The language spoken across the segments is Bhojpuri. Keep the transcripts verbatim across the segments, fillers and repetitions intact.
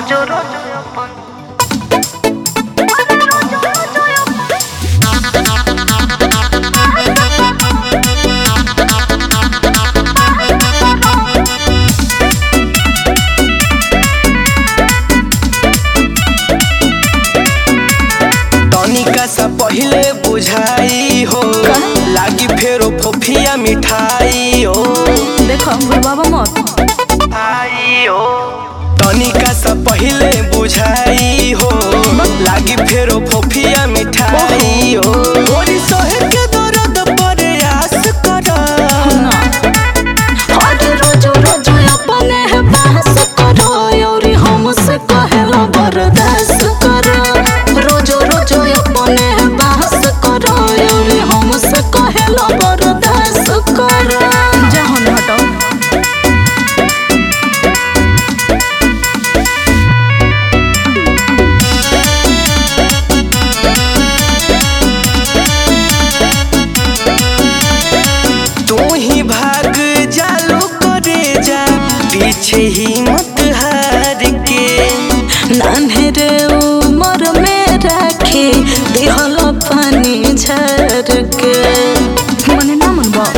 रोजो रोजो अपन तनिका सा पहिले बुझाई हो लागी फेरो फोफिया मिठाई हो देखो बाबा मत आई हो तनिका सा पहिले बुझाई हो लागी फेरो फोफिया मिठाई हो गोरी सोहे के दर्द पर आस कर ना हर रोज रोज अपने है बहस करो और हमसे कहला बर्दाश्त करो रोज रोज अपने है बहस करो और हमसे कहला बर्दाश्त करो जहन हटो भाग जालो करे जा पीछे ही मत हार के नान्हे उमर में रखे दिहल पानी झर के मने ना मन बा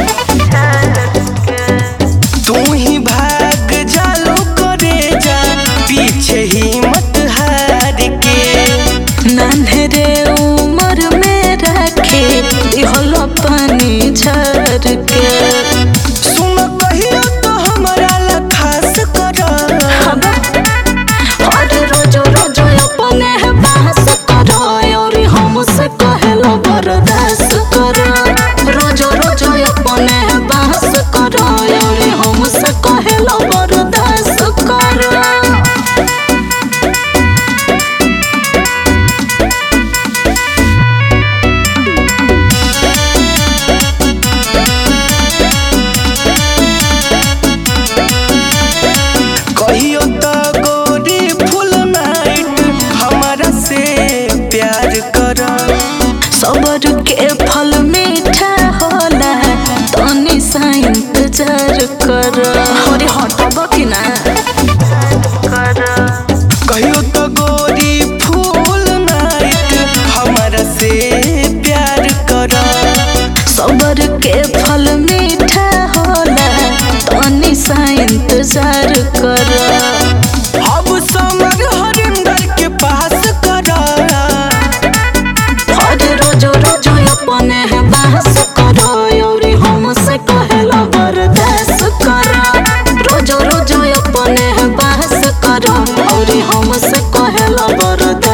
तू ही भाग जालो करे जा पीछे ही मत हार के नान्हे उमर में रखे दिहल पानी झर के सुन कहियो तो हमारा ला खास कर हर रोज रोज अपने है बहस करो और हमसे कहलो बर्दाश्त करो रोज रोज अपने है बहस करो और हमसे कहलो बर्दाश्त करो कहियो तो गोरी फुल नाइट हमारा से प्यार कर सबर के फल मीठा होला तनी सा इंतजार कर अरे हटब कि ना कहियो तो गोरी फुल नाइट हमारा से प्यार कर सबर के फल मीठा होला तनी सा इंतजार कर अब समर हरिंदर के पास कर हर रोज रोज अपने है बहस करो और हमसे कहला बर्दाश्त करो रोज रोज अपने है बहस करो और हमसे कहला बर्दाश्त